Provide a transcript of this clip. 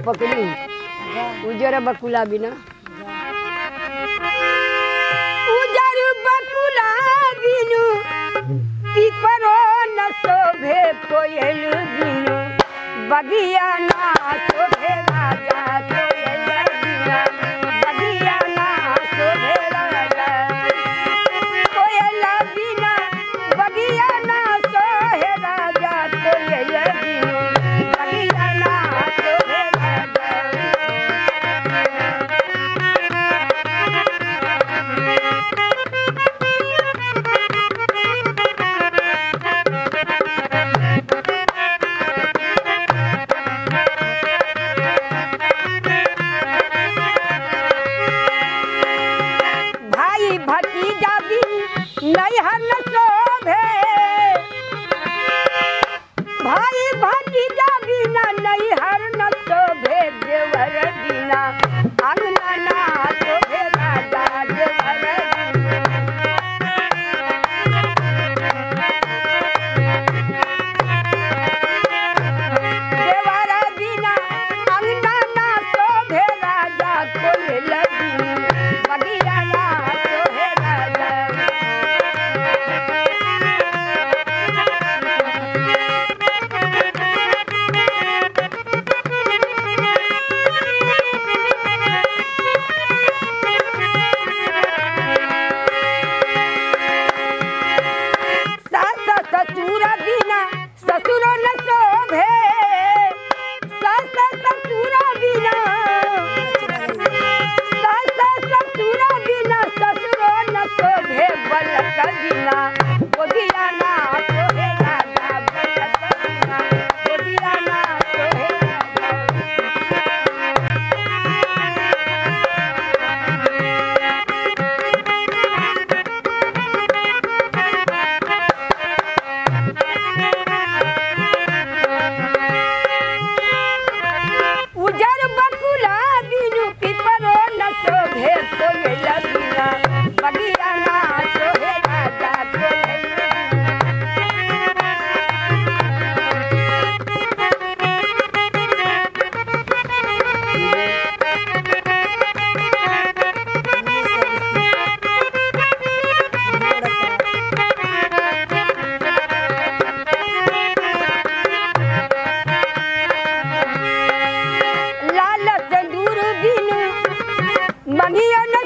पकड़ी उजर बकुला बिना उजर बकुला बिनु पीपरो न शोभे कोयल बिनु बगिया ना शोभे राजा कोयल बिना बगिया ना शोभे राजा कोयल बिना बगिया ना शोभे राजा कोयल बिनु बगिया ना शोभे राजा भाई भतीजा भी नैहर न शोभे भाई भतीजा बिना नैहर न शोभे देवर बिना अंगना ना शोभे राजा देवर देवर बिना अंगना ना शोभे राजा कोयल बिनु बगिया ना शोभे राजा सास ससुर बिना ससुर न शोभे सास ससुर बिना सास ससुर बिना ससुर न शोभे बलक बिना गोदिया ना शोभे राजा बलक बिना गोदिया ना शोभे उजर बकुला बिनु पीपरो न शोभे कोयल बिना बगिया ना शोभे राजा कोयल लाल सिंदूर बिनु मंगिया न